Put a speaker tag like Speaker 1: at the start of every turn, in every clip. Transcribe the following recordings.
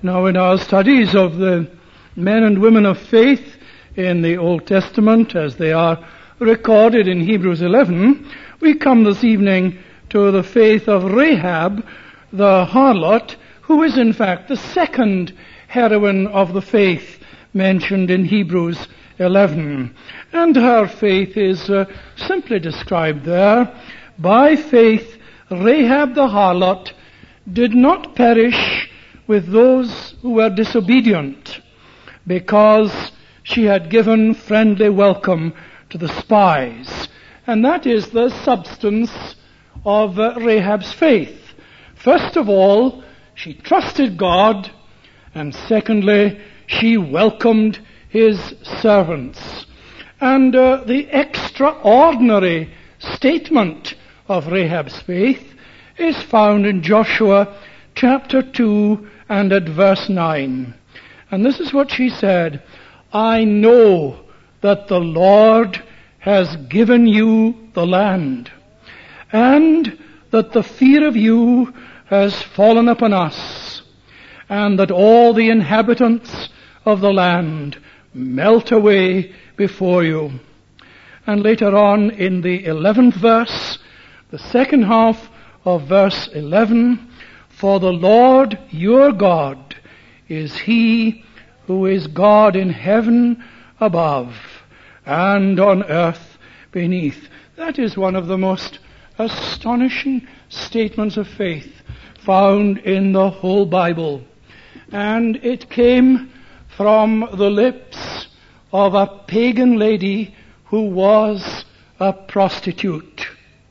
Speaker 1: Now, in our studies of the men and women of faith in the Old Testament, as they are recorded in Hebrews 11, we come this evening to the faith of Rahab, the harlot, who is in fact the second heroine of the faith mentioned in Hebrews 11. And her faith is simply described there. By faith, Rahab the harlot did not perish with those who were disobedient, because she had given friendly welcome to the spies. And that is the substance of Rahab's faith. First of all, she trusted God, and secondly, she welcomed his servants. And the extraordinary statement of Rahab's faith is found in Joshua chapter 2 and at verse 9. And this is what she said: I know that the Lord has given you the land, and that the fear of you has fallen upon us, and that all the inhabitants of the land melt away before you. And later on in the 11th verse, the second half of verse 11, for the Lord your God is he who is God in heaven above and on earth beneath. That is one of the most astonishing statements of faith found in the whole Bible. And it came from the lips of a pagan lady who was a prostitute.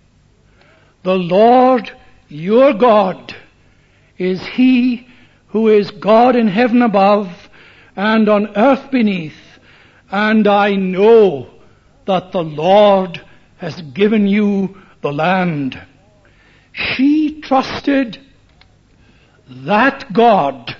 Speaker 1: The Lord your God is he who is God in heaven above and on earth beneath, and I know that the Lord has given you the land. She trusted that God,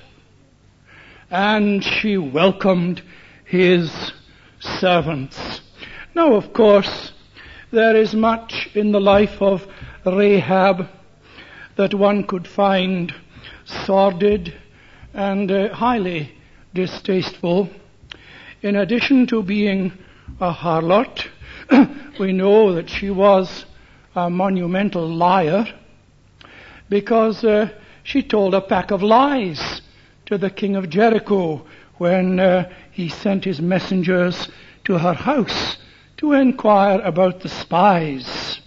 Speaker 1: and she welcomed his servants. Now, of course, there is much in the life of Rahab that one could find sordid and highly distasteful. In addition to being a harlot, we know that she was a monumental liar, because she told a pack of lies to the king of Jericho when he sent his messengers to her house to inquire about the spies.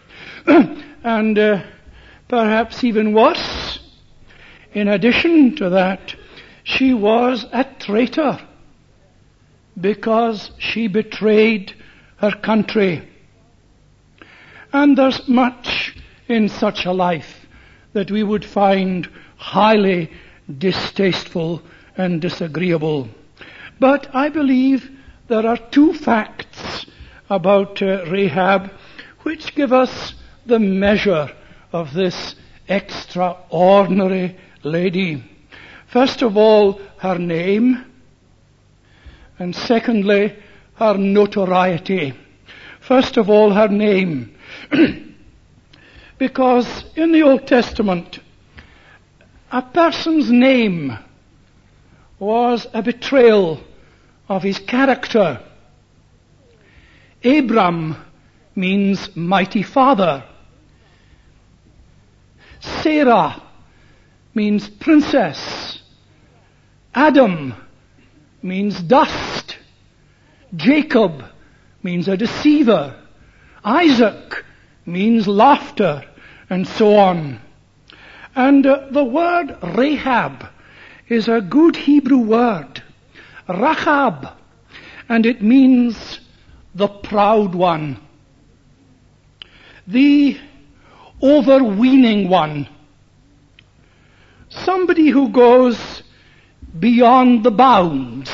Speaker 1: And perhaps even worse, in addition to that, she was a traitor, because she betrayed her country. And there's much in such a life that we would find highly distasteful and disagreeable. But I believe there are two facts about Rahab which give us the measure of this extraordinary lady. First of all, her name, and secondly, her notoriety. First of all, her name. Because in the Old Testament, a person's name was a betrayal of his character. Abram means mighty father. Sarah means princess. Adam means dust. Jacob means a deceiver. Isaac means laughter, and so on. And the word Rahab is a good Hebrew word, Rahab, and it means the proud one, the overweening one, somebody who goes beyond the bounds,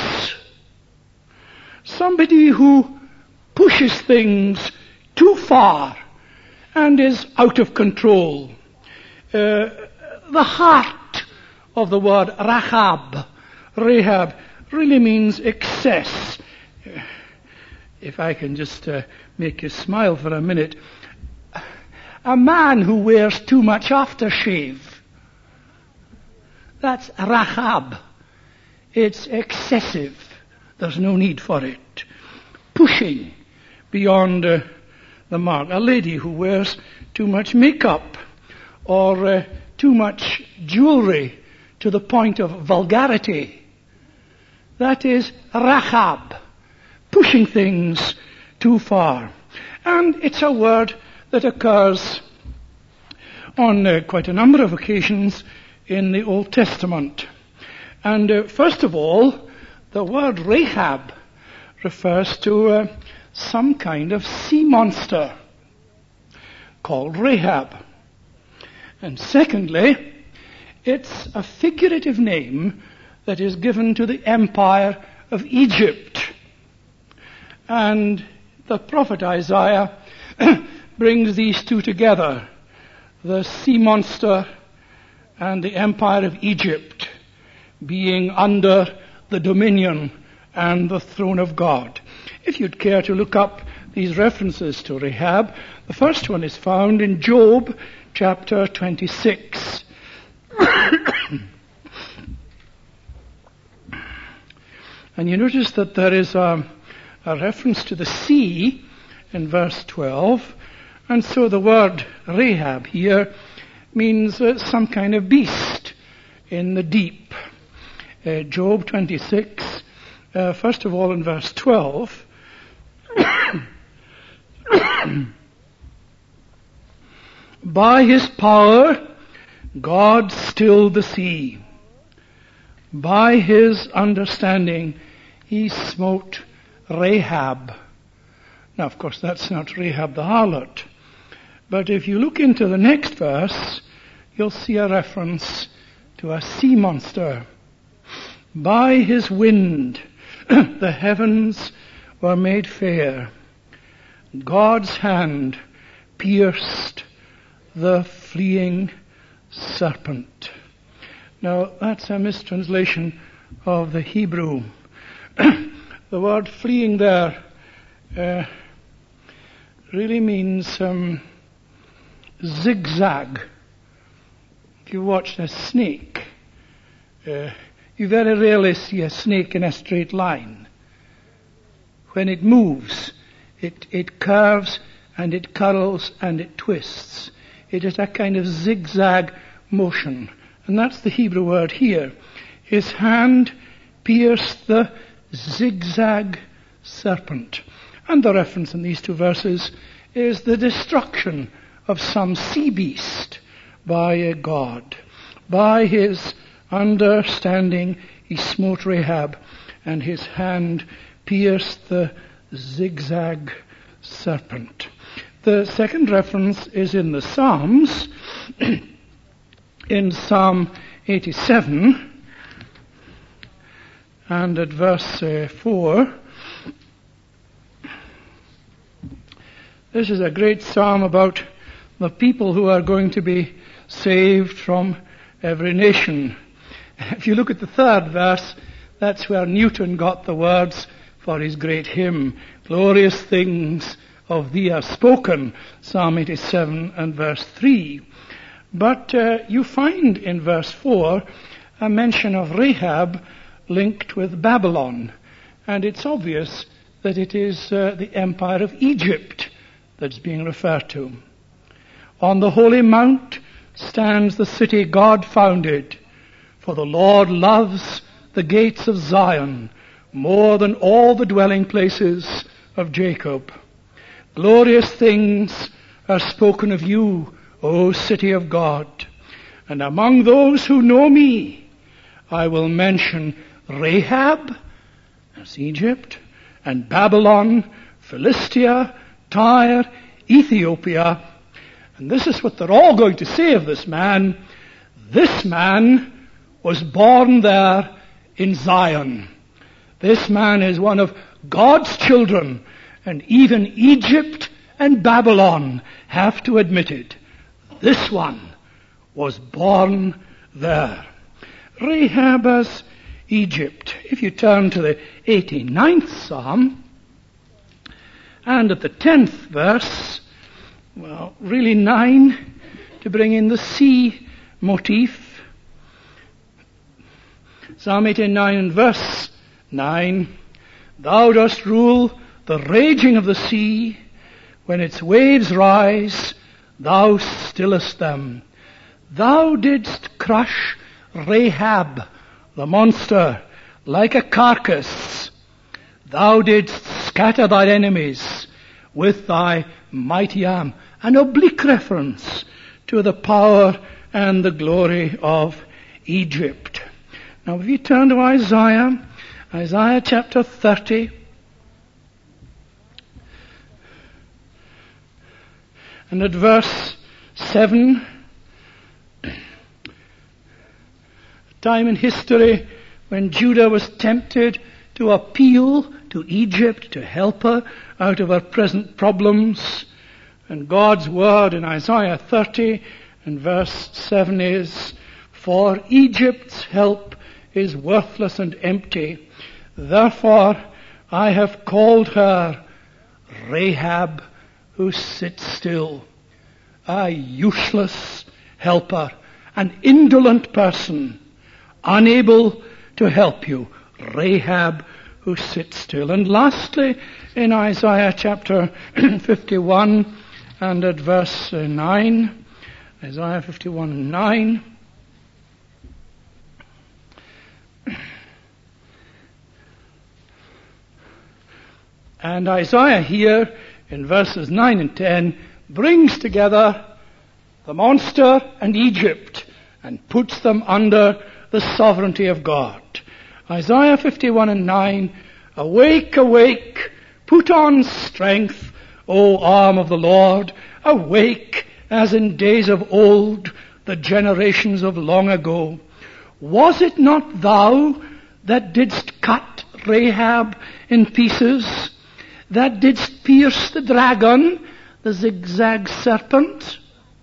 Speaker 1: somebody who pushes things too far and is out of control. The heart of the word Rahab really means excess. If I can just make you smile for a minute. A man who wears too much aftershave. That's Rahab. It's excessive. There's no need for it. Pushing beyond the mark. A lady who wears too much makeup or too much jewelry to the point of vulgarity. That is Rahab. Pushing things too far. And it's a word that occurs on quite a number of occasions in the Old Testament. And first of all, the word Rahab refers to some kind of sea monster called Rahab. And secondly, it's a figurative name that is given to the empire of Egypt. And the prophet Isaiah brings these two together, the sea monster and the empire of Egypt being under the dominion and the throne of God. If you'd care to look up these references to Rahab, the first one is found in Job chapter 26. And you notice that there is a reference to the sea in verse 12, and so the word Rahab here means some kind of beast in the deep. Job 26, first of all in verse 12, by his power God stilled the sea. By his understanding he smote Rahab. Now, of course, that's not Rahab the harlot. But if you look into the next verse, you'll see a reference to a sea monster. By his wind the heavens were made fair. God's hand pierced the fleeing serpent. Now, that's a mistranslation of the Hebrew. The word fleeing there really means zigzag. If you watch a snake, you very rarely see a snake in a straight line. When it moves, it curves and it curls and it twists. It is a kind of zigzag motion. And that's the Hebrew word here. His hand pierced the zigzag serpent. And the reference in these two verses is the destruction of some sea beast by God. By his understanding he smote Rahab, and his hand pierced the zigzag serpent. The second reference is in the Psalms, in Psalm 87, and at verse 4. This is a great psalm about the people who are going to be saved from every nation. If you look at the third verse, that's where Newton got the words for his great hymn, "Glorious things of thee are spoken," Psalm 87 and verse 3. But you find in verse 4 a mention of Rahab linked with Babylon. And it's obvious that it is the empire of Egypt that's being referred to. On the holy mount stands the city God founded, for the Lord loves the gates of Zion more than all the dwelling places of Jacob. Glorious things are spoken of you, O city of God. And among those who know me, I will mention Rahab, that's Egypt, and Babylon, Philistia, Tyre, Ethiopia. And this is what they're all going to say of this man. This man was born there in Zion. This man is one of God's children, and even Egypt and Babylon have to admit it. This one was born there. Rahab as Egypt. If you turn to the 89th Psalm, and at the 10th verse, well, really 9, to bring in the sea motif. Psalm 89 and verse 9. Thou dost rule the raging of the sea. When its waves rise, thou stillest them. Thou didst crush Rahab, the monster, like a carcass. Thou didst scatter thy enemies with thy mighty arm. An oblique reference to the power and the glory of Egypt. Now if you turn to Isaiah chapter 30, and at verse 7, a time in history when Judah was tempted to appeal to Egypt to help her out of her present problems. And God's word in Isaiah 30 and verse 7 is, for Egypt's help is worthless and empty. Therefore I have called her Rahab, who sits still, a useless helper, an indolent person, unable to help you. Rahab, who sits still. And lastly, in Isaiah chapter 51 and at verse 9, Isaiah 51 and 9, and Isaiah here in verses 9 and 10 brings together the monster and Egypt and puts them under the sovereignty of God. Isaiah 51 and 9, awake, awake, put on strength, O arm of the Lord, awake as in days of old, the generations of long ago. Was it not thou that didst cut Rahab in pieces, that didst pierce the dragon, the zigzag serpent?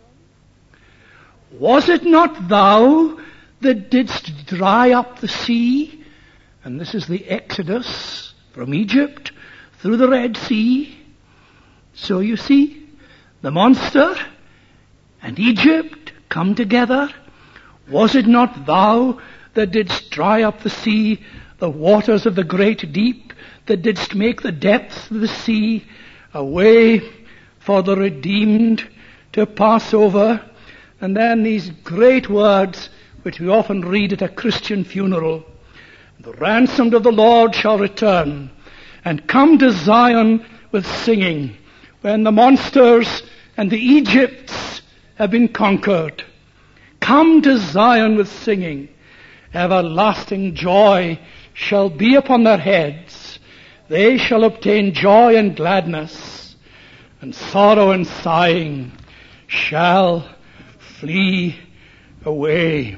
Speaker 1: Was it not thou that didst dry up the sea? And this is the Exodus from Egypt through the Red Sea. So you see, the monster and Egypt come together. Was it not thou that didst dry up the sea, the waters of the great deep, that didst make the depths of the sea a way for the redeemed to pass over? And then these great words which we often read at a Christian funeral. The ransomed of the Lord shall return and come to Zion with singing, when the monsters and the Egypts have been conquered. Come to Zion with singing. Everlasting joy shall be upon their heads. They shall obtain joy and gladness, and sorrow and sighing shall flee away.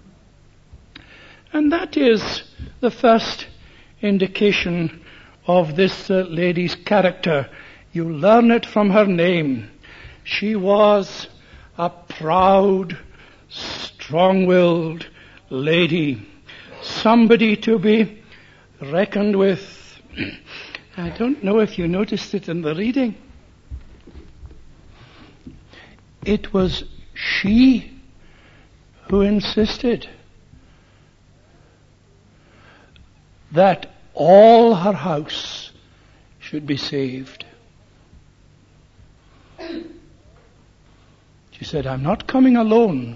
Speaker 1: And that is the first indication of this lady's character. You learn it from her name. She was a proud, strong-willed lady. Somebody to be reckoned with. I don't know if you noticed it in the reading. It was she who insisted that all her house should be saved. She said, I'm not coming alone.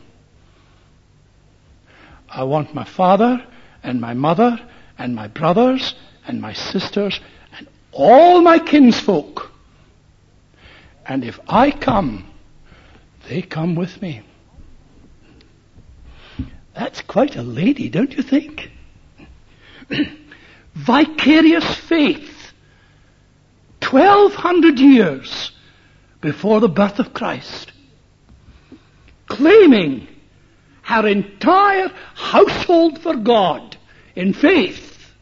Speaker 1: I want my father and my mother and my brothers and my sisters and all my kinsfolk. And if I come, they come with me. That's quite a lady, don't you think? Vicarious faith, 1,200 years before the birth of Christ, claiming her entire household for God in faith,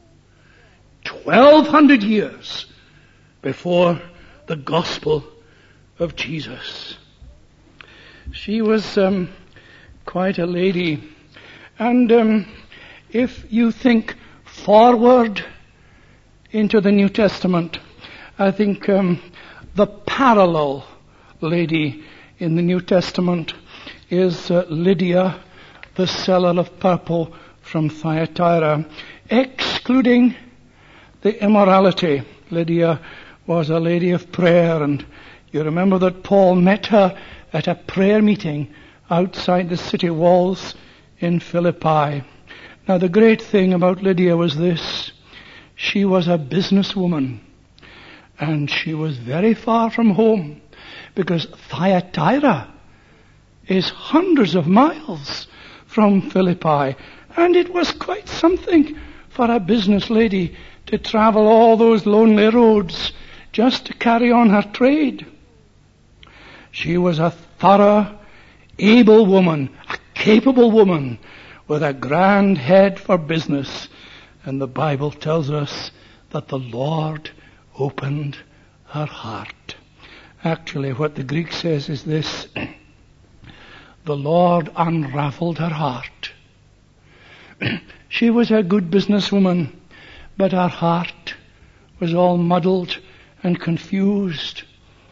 Speaker 1: 1,200 years before the gospel of Jesus. She was quite a lady. And if you think forward into the New Testament, I think the parallel lady in the New Testament is Lydia, the seller of purple from Thyatira, excluding the immorality. Lydia was a lady of prayer, and you remember that Paul met her at a prayer meeting outside the city walls in Philippi. Now, the great thing about Lydia was this: she was a businesswoman, and she was very far from home, because Thyatira is hundreds of miles from Philippi, and it was quite something for a business lady to travel all those lonely roads just to carry on her trade. She was a thorough, able woman, a capable woman, with a grand head for business. And the Bible tells us that the Lord opened her heart. Actually, what the Greek says is this: the Lord unraveled her heart. She was a good businesswoman, but her heart was all muddled and confused.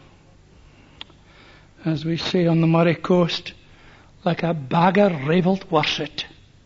Speaker 1: As we say on the Moray coast, like a bag of ravelled worset.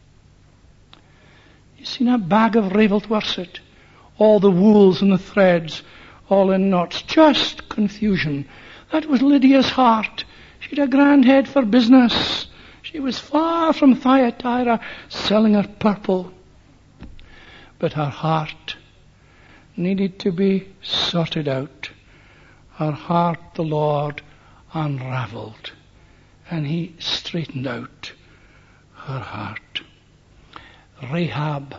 Speaker 1: You seen a bag of ravelled worset? All the wools and the threads all in knots. Just confusion. That was Lydia's heart. She had a grand head for business. She was far from Thyatira selling her purple. But her heart needed to be sorted out. Her heart the Lord unraveled, and He straightened out her heart. Rahab,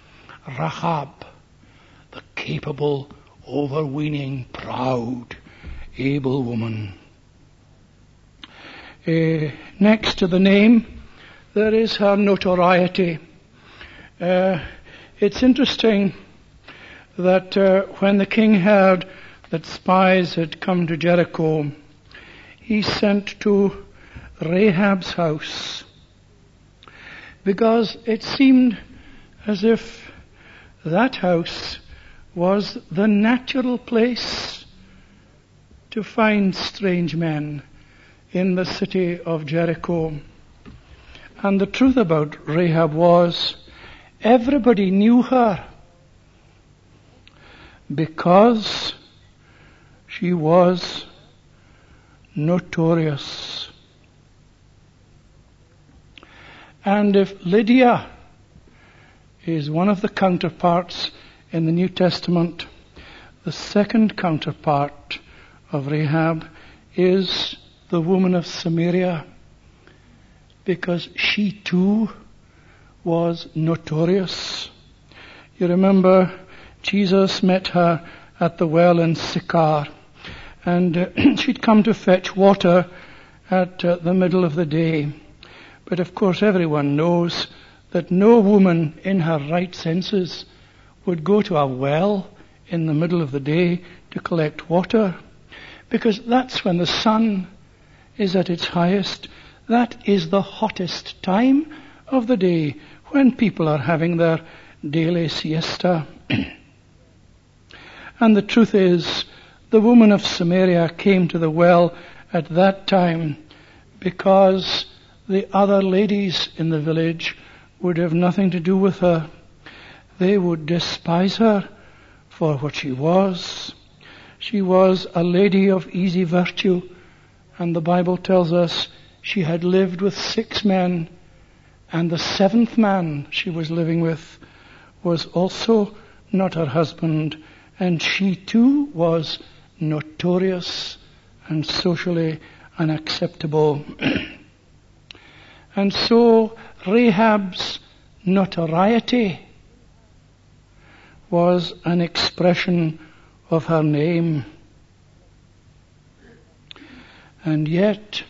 Speaker 1: the capable, overweening, proud, able woman. Next to the name, there is her notoriety. It's interesting that when the king heard that spies had come to Jericho, he sent to Rahab's house, because it seemed as if that house was the natural place to find strange men in the city of Jericho. And the truth about Rahab was, everybody knew her because she was notorious. And if Lydia is one of the counterparts in the New Testament, the second counterpart of Rahab is the woman of Samaria, because she too was notorious. You remember Jesus met her at the well in Sychar, and she'd come to fetch water at the middle of the day. But of course everyone knows that no woman in her right senses would go to a well in the middle of the day to collect water, because that's when the sun is at its highest. That is the hottest time of the day, when people are having their daily siesta. And the truth is, the woman of Samaria came to the well at that time because the other ladies in the village would have nothing to do with her. They would despise her for what she was. She was a lady of easy virtue, and the Bible tells us she had lived with 6 men, and the 7th man she was living with was also not her husband, and she too was notorious and socially unacceptable. And so Rahab's notoriety was an expression of her name. And yet,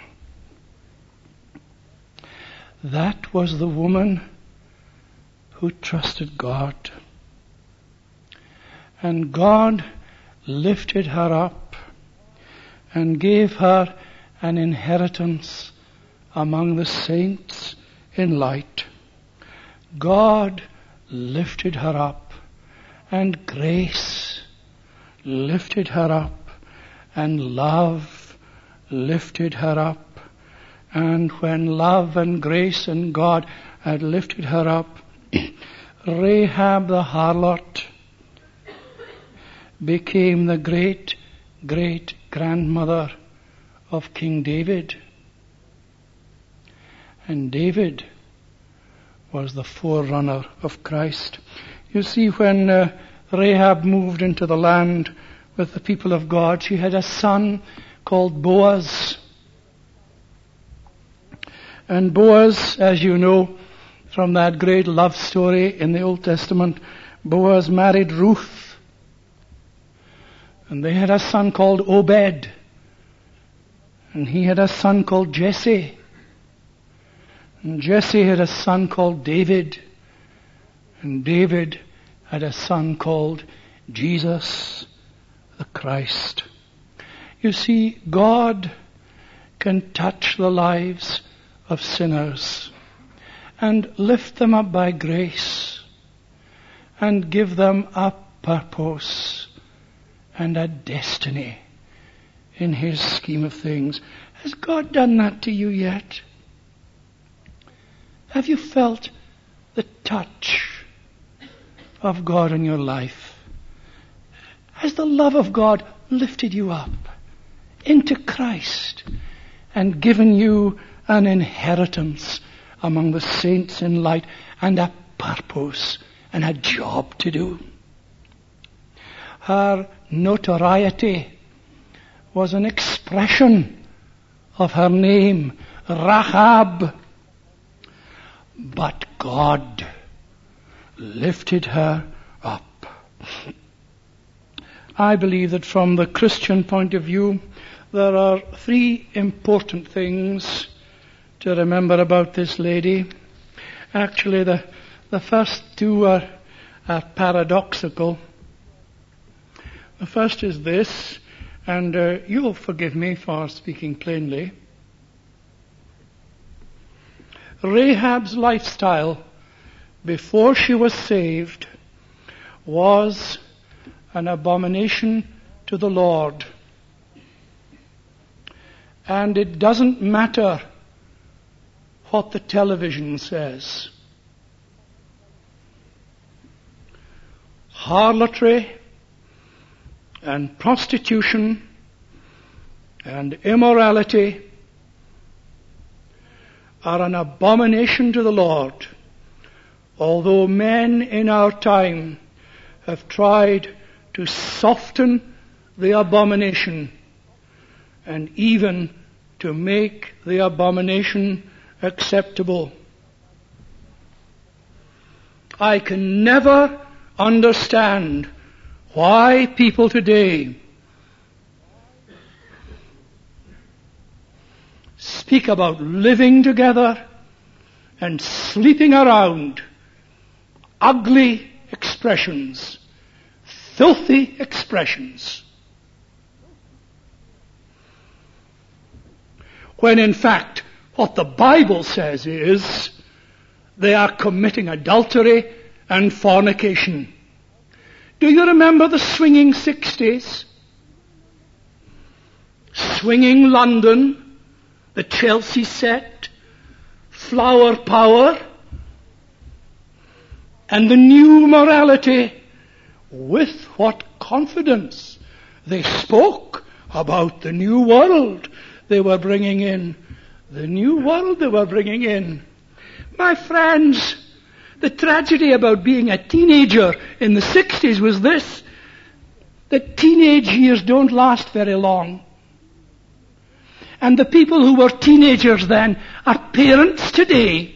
Speaker 1: that was the woman who trusted God. And God lifted her up and gave her an inheritance among the saints in light. God lifted her up, and grace lifted her up, and love lifted her up. And when love and grace and God had lifted her up. Rahab the harlot became the great-great-grandmother of King David. And David was the forerunner of Christ. You see, when Rahab moved into the land with the people of God, she had a son called Boaz. And Boaz, as you know from that great love story in the Old Testament, Boaz married Ruth. And they had a son called Obed. And he had a son called Jesse. And Jesse had a son called David. And David had a son called Jesus the Christ. You see, God can touch the lives of sinners and lift them up by grace and give them a purpose and a destiny in His scheme of things. Has God done that to you yet? Have you felt the touch of God in your life? Has the love of God lifted you up into Christ and given you an inheritance among the saints in light and a purpose and a job to do? Her notoriety was an expression of her name, Rahab. But God lifted her up. I believe that from the Christian point of view, there are three important things to remember about this lady. Actually, the first two are paradoxical. The first is this, and you'll forgive me for speaking plainly. Rahab's lifestyle before she was saved was an abomination to the Lord. And it doesn't matter what the television says. Harlotry and prostitution and immorality are an abomination to the Lord, although men in our time have tried to soften the abomination and even to make the abomination acceptable. I can never understand why people today speak about living together and sleeping around. Ugly expressions, filthy expressions. When in fact, what the Bible says is they are committing adultery and fornication. Do you remember the swinging 60s? Swinging London, the Chelsea set, flower power, and the new morality. With what confidence they spoke about the new world they were bringing in. The new world they were bringing in. My friends, the tragedy about being a teenager in the 60s was this: that teenage years don't last very long. And the people who were teenagers then are parents today.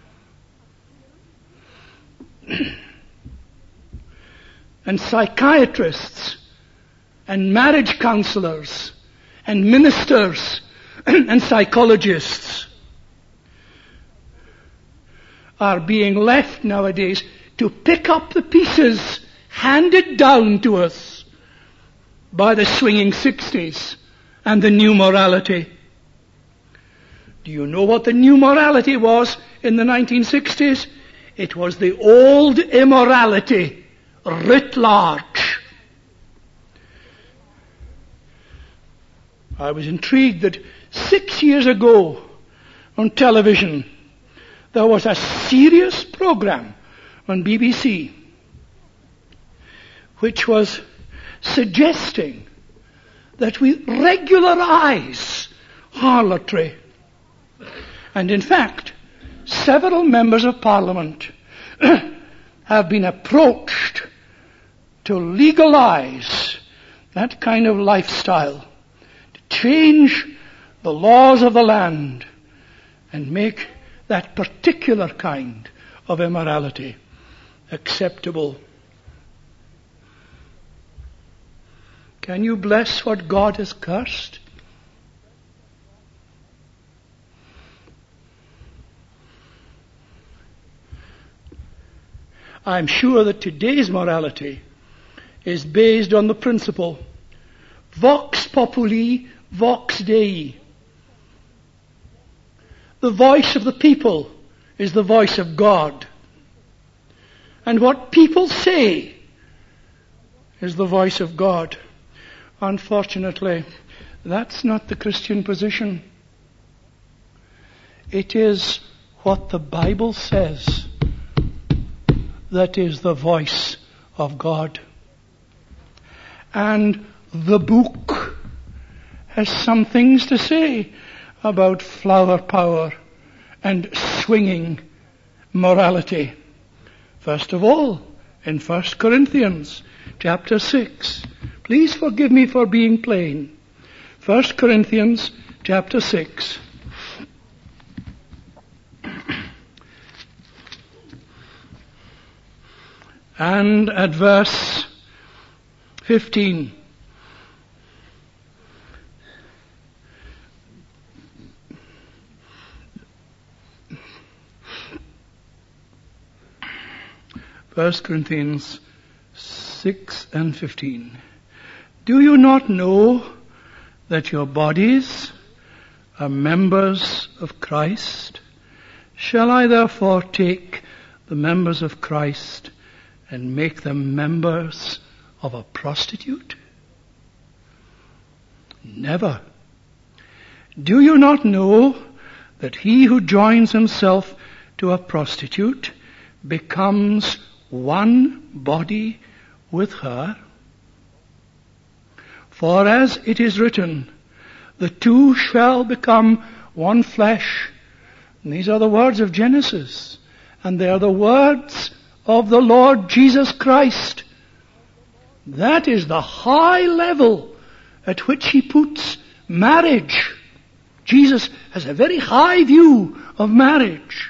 Speaker 1: And psychiatrists and marriage counselors and ministers and psychologists are being left nowadays to pick up the pieces handed down to us by the swinging 60s and the new morality. Do you know what the new morality was in the 1960s? It was the old immorality writ large. I was intrigued that 6 years ago on television there was a serious program on BBC which was suggesting that we regularize harlotry. And in fact, several members of Parliament have been approached to legalize that kind of lifestyle, to change the laws of the land and make that particular kind of immorality acceptable. Can you bless what God has cursed? I'm sure that today's morality is based on the principle vox populi, vox Dei. The voice of the people is the voice of God. And what people say is the voice of God. Unfortunately, that's not the Christian position. It is what the Bible says that is the voice of God. And the book has some things to say about flower power and swinging morality. First of all, in 1 Corinthians chapter 6. Please forgive me for being plain. 1 Corinthians chapter 6. And at verse 15. First Corinthians 6 and 15. Do you not know that your bodies are members of Christ? Shall I therefore take the members of Christ and make them members of a prostitute? Never. Do you not know that he who joins himself to a prostitute becomes one body with her? For as it is written, the two shall become one flesh. And these are the words of Genesis. And they are the words of the Lord Jesus Christ. That is the high level at which he puts marriage. Jesus has a very high view of marriage.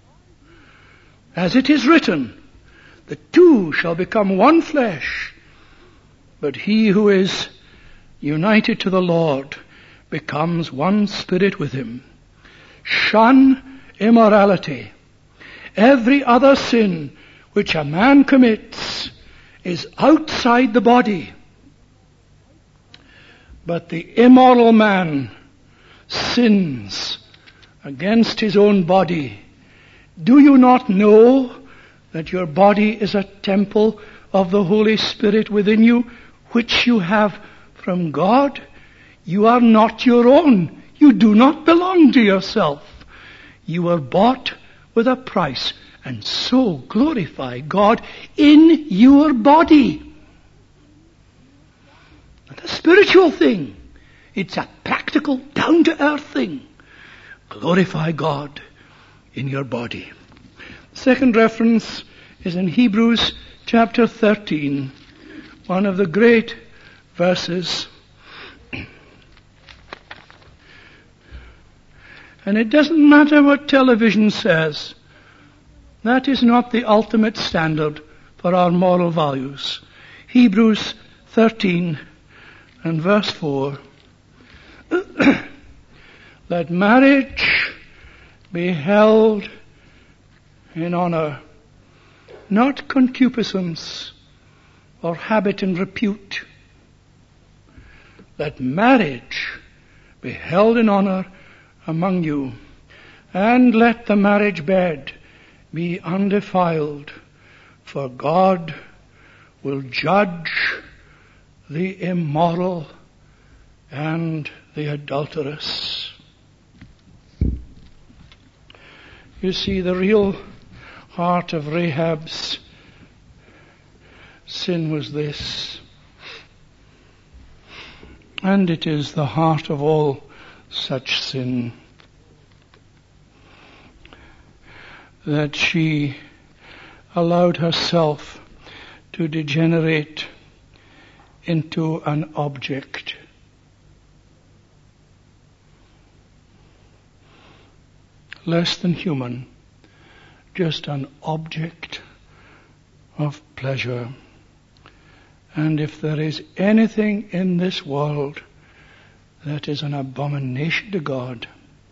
Speaker 1: As it is written, the two shall become one flesh. But he who is united to the Lord becomes one spirit with him. Shun immorality. Every other sin which a man commits is outside the body. But the immoral man sins against his own body. Do you not know that your body is a temple of the Holy Spirit within you, which you have from God? You are not your own. You do not belong to yourself. You were bought with a price, and so glorify God in your body. Not a spiritual thing. It's a practical, down-to-earth thing. Glorify God in your body. Second reference is in Hebrews chapter 13, one of the great verses. And it doesn't matter what television says. That is not the ultimate standard for our moral values. Hebrews 13 and verse 4. Let marriage be held in honor, not concupiscence or habit and repute. Let marriage be held in honor among you, and let the marriage bed be undefiled, for God will judge the immoral and the adulterous. You see, the real heart of Rahab's sin was this. And it is the heart of all such sin, that she allowed herself to degenerate into an object. Less than human, just an object of pleasure. And if there is anything in this world that is an abomination to God,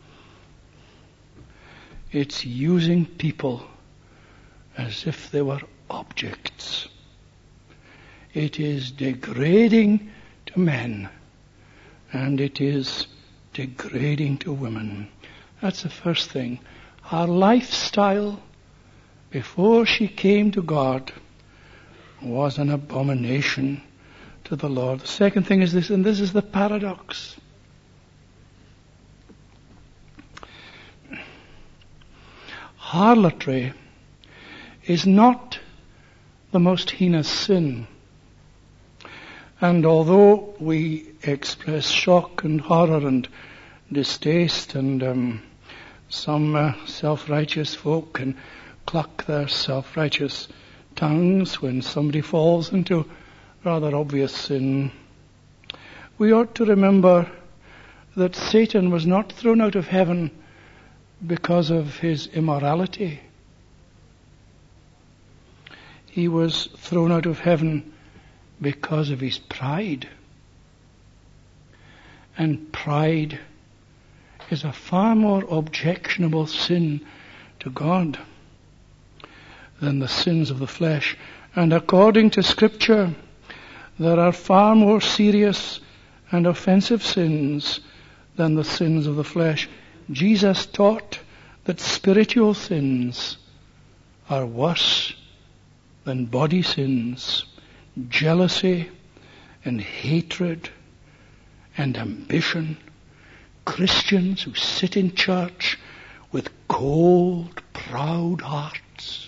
Speaker 1: it's using people as if they were objects. It is degrading to men, and it is degrading to women. That's the first thing. Her lifestyle before she came to God was an abomination to the Lord. The second thing is this, and this is the paradox. Harlotry is not the most heinous sin. And although we express shock and horror and distaste, and some self-righteous folk can cluck their self-righteous tongues when somebody falls into rather obvious sin, we ought to remember that Satan was not thrown out of heaven because of his immorality. He was thrown out of heaven because of his pride. And pride is a far more objectionable sin to God than the sins of the flesh. And according to Scripture, there are far more serious and offensive sins than the sins of the flesh. Jesus taught that spiritual sins are worse than body sins. Jealousy and hatred and ambition. Christians who sit in church with cold, proud hearts.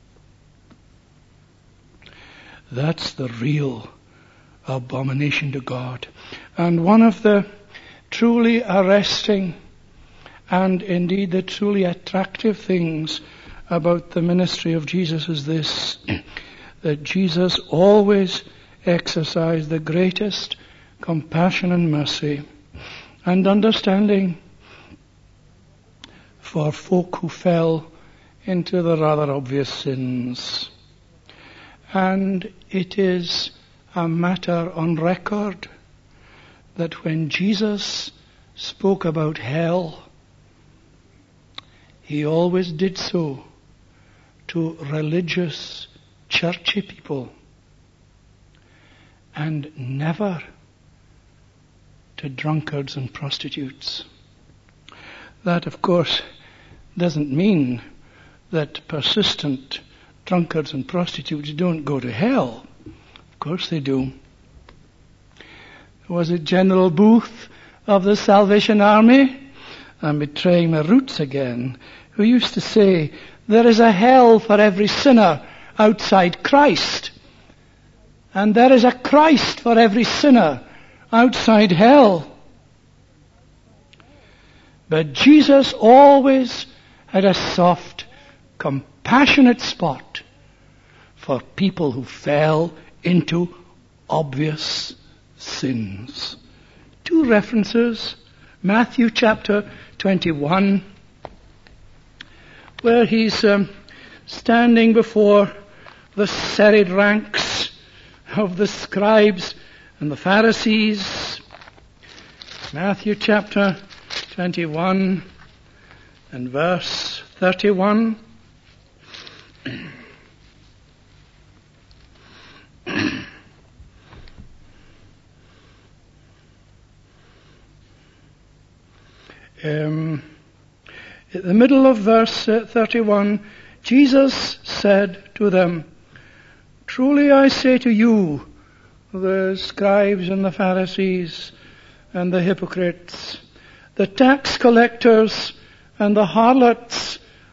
Speaker 1: That's the real abomination to God. And one of the truly arresting and indeed the truly attractive things about the ministry of Jesus is this, that Jesus always exercised the greatest compassion and mercy and understanding for folk who fell into the rather obvious sins. And it is a matter on record that when Jesus spoke about hell, he always did so to religious, churchy people, and never to drunkards and prostitutes. That, of course, doesn't mean that persistent drunkards and prostitutes don't go to hell. Of course they do. Was it General Booth of the Salvation Army? I'm betraying my roots again. Who used to say, there is a hell for every sinner outside Christ. And there is a Christ for every sinner outside hell. But Jesus always had a soft, compassionate spot for people who fell into obvious sins. Two references. Matthew chapter 21, where he's standing before the serried ranks of the scribes and the Pharisees. Matthew chapter 21 and verse 31. In the middle of verse 31, Jesus said to them, "Truly I say to you, the scribes and the Pharisees and the hypocrites, the tax collectors and the harlots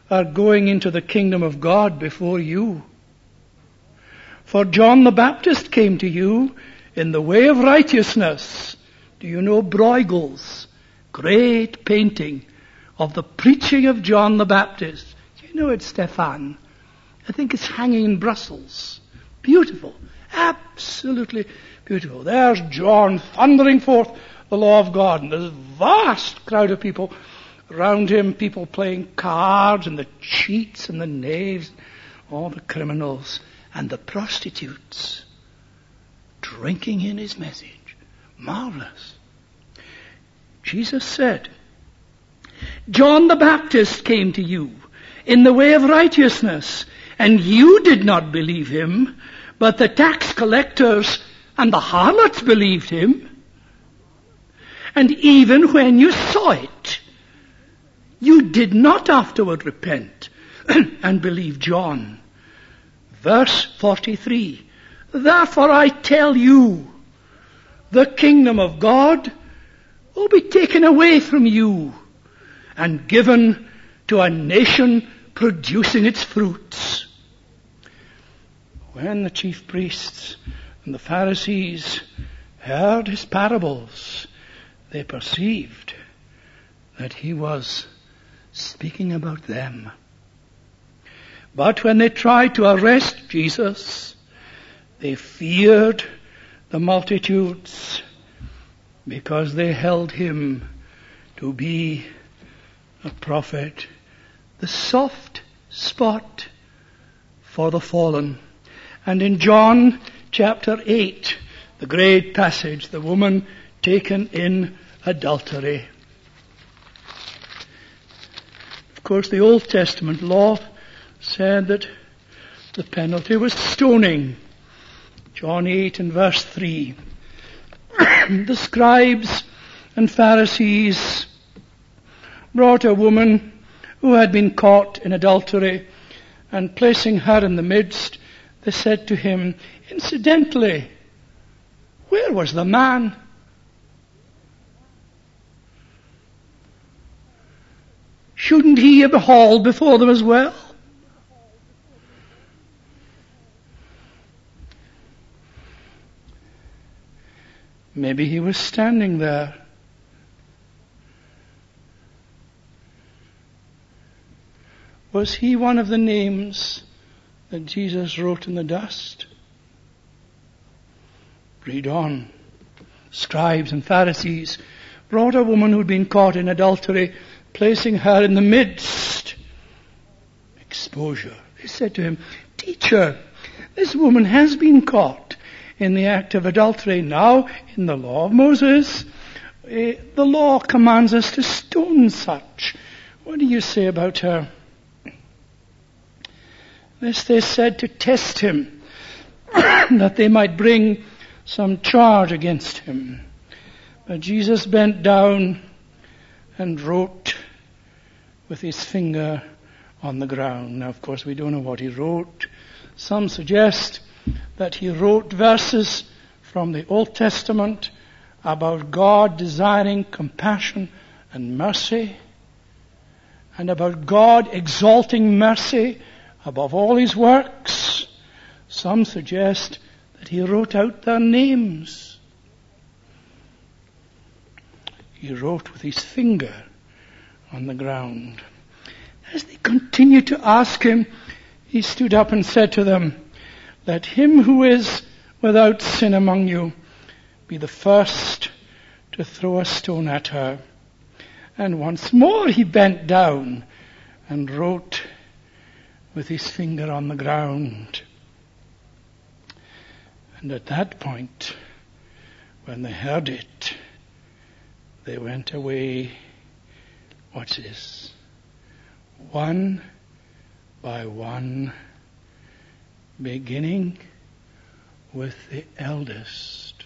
Speaker 1: are going into the kingdom of God before you. For John the Baptist came to you in the way of righteousness. Do you know Bruegel's great painting of the preaching of John the Baptist? Do you know it, Stefan? I think it's hanging in Brussels. Beautiful. Absolutely beautiful. There's John thundering forth the law of God, and there's a vast crowd of people around him, people playing cards, and the cheats and the knaves, all the criminals, and the prostitutes drinking in his message. Marvelous. Jesus said, John the Baptist came to you in the way of righteousness, and you did not believe him, but the tax collectors and the harlots believed him. And even when you saw it, you did not afterward repent and believe John. Verse 43, therefore I tell you, the kingdom of God will be taken away from you and given to a nation producing its fruits. When the chief priests and the Pharisees heard his parables, they perceived that he was speaking about them. But when they tried to arrest Jesus, they feared the multitudes because they held him to be a prophet, the soft spot for the fallen. And in John chapter 8, the great passage, the woman taken in adultery. Of course, the Old Testament law said that the penalty was stoning. John 8 and verse 3. The scribes and Pharisees brought a woman who had been caught in adultery, and placing her in the midst, they said to him, incidentally, where was the man? Shouldn't he have been hauled before them as well? Maybe he was standing there. Was he one of the names that Jesus wrote in the dust? Read on. Scribes and Pharisees brought a woman who'd been caught in adultery, placing her in the midst. Exposure. They said to him, Teacher, this woman has been caught in the act of adultery. Now, in the law of Moses, the law commands us to stone such. What do you say about her? This they said to test him, that they might bring some charge against him. But Jesus bent down and wrote with his finger on the ground. Now, of course, we don't know what he wrote. Some suggest that he wrote verses from the Old Testament about God desiring compassion and mercy, and about God exalting mercy above all his works. Some suggest that he wrote out their names. He wrote with his finger on the ground. As they continued to ask him, he stood up and said to them, let him who is without sin among you be the first to throw a stone at her. And once more he bent down and wrote with his finger on the ground. And at that point, when they heard it, they went away, watch this, one by one, beginning with the eldest.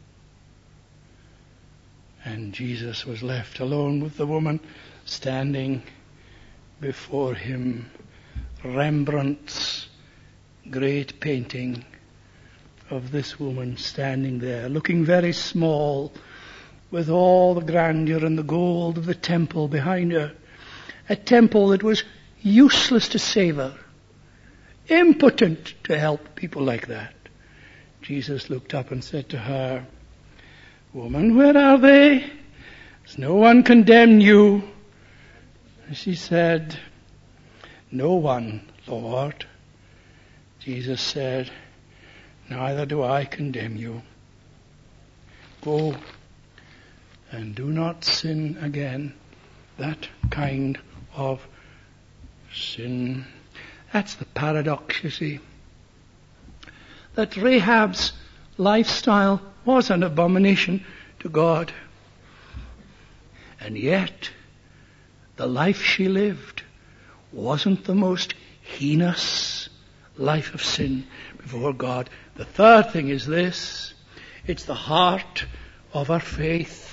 Speaker 1: And Jesus was left alone with the woman standing before him. Rembrandt's great painting of this woman standing there, looking very small, with all the grandeur and the gold of the temple behind her. A temple that was useless to save her, impotent to help people like that. Jesus looked up and said to her, "Woman, where are they? Has no one condemned you?" And she said, "No one, Lord." Jesus said, "Neither do I condemn you. Go and do not sin again." That kind of sin. That's the paradox, you see. That Rahab's lifestyle was an abomination to God. And yet, the life she lived wasn't the most heinous life of sin before God. The third thing is this: it's the heart of her faith.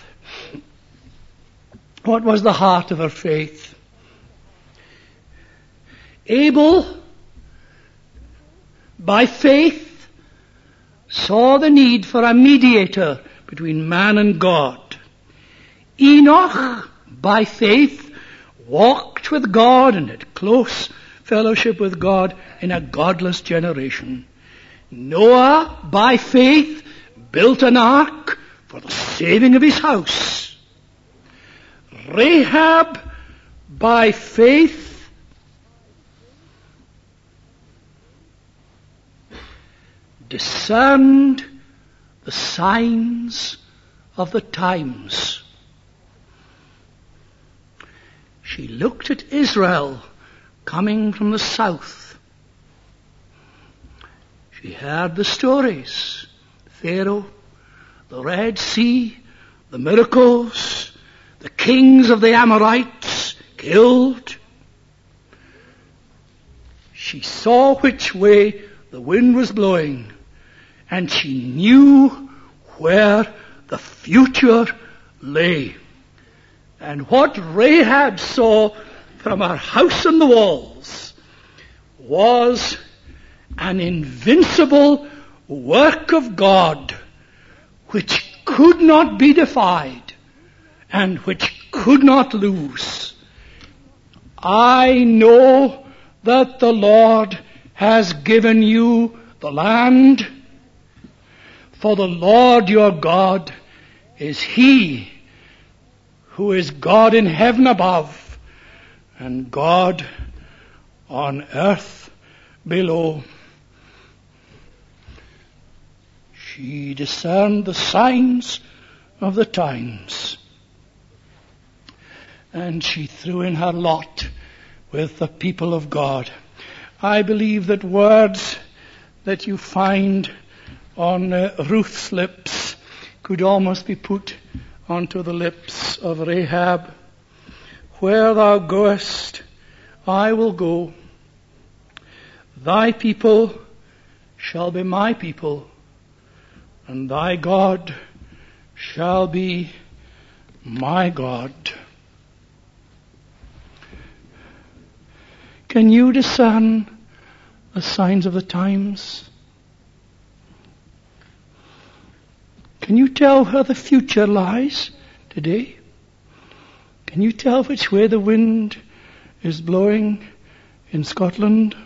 Speaker 1: What was the heart of her faith? Abel, by faith, saw the need for a mediator between man and God. Enoch, by faith, walked with God and had close fellowship with God in a godless generation. Noah, by faith, built an ark for the saving of his house. Rahab, by faith, discerned the signs of the times. She looked at Israel coming from the south. She heard the stories: Pharaoh, the Red Sea, the miracles, the kings of the Amorites killed. She saw which way the wind was blowing, and she knew where the future lay. And what Rahab saw from her house on the walls was an invincible work of God which could not be defied and which could not lose. I know that the Lord has given you the land, for the Lord your God is He who is God in heaven above and God on earth below. She discerned the signs of the times, and she threw in her lot with the people of God. I believe that words that you find on Ruth's lips could almost be put onto the lips of Rahab. Where thou goest, I will go. Thy people shall be my people, and thy God shall be my God. Can you discern the signs of the times? Can you tell where the future lies today? Can you tell which way the wind is blowing in Scotland?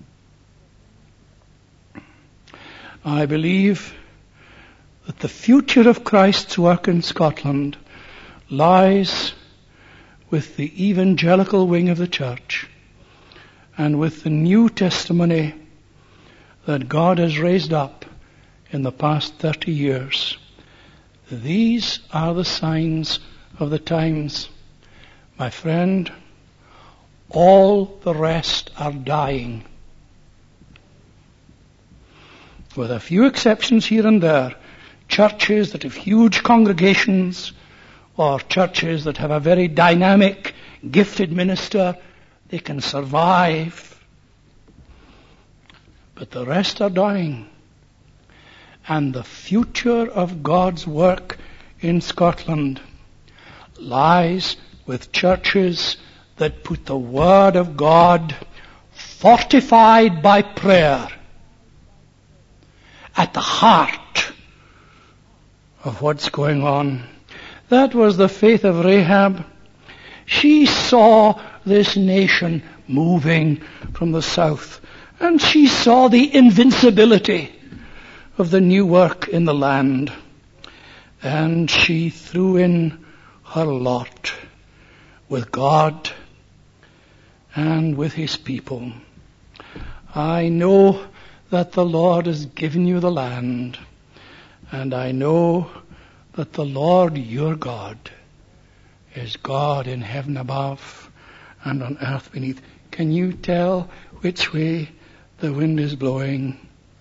Speaker 1: I believe that the future of Christ's work in Scotland lies with the evangelical wing of the church and with the new testimony that God has raised up in the past 30 years. These are the signs of the times. My friend, all the rest are dying. With a few exceptions here and there, churches that have huge congregations or churches that have a very dynamic, gifted minister, they can survive. But the rest are dying. And the future of God's work in Scotland lies with churches that put the Word of God, fortified by prayer, at the heart of what's going on. That was the faith of Rahab. She saw this nation moving from the south. And she saw the invincibility of the new work in the land. And she threw in her lot with God and with his people. I know that the Lord has given you the land, and I know that the Lord your God is God in heaven above and on earth beneath. Can you tell which way the wind is blowing?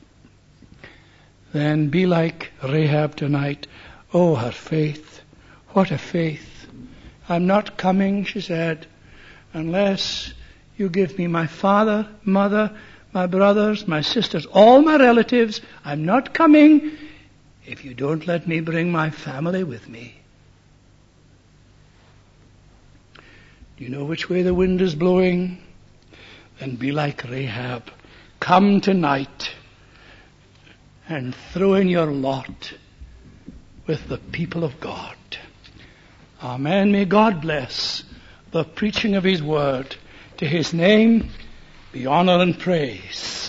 Speaker 1: Then be like Rahab tonight. Oh, her faith. What a faith. I'm not coming, she said, unless you give me my father, mother, my brothers, my sisters, all my relatives. I'm not coming if you don't let me bring my family with me. Do you know which way the wind is blowing? Then be like Rahab. Come tonight and throw in your lot with the people of God. Amen. May God bless the preaching of his word. To his name be honor and praise.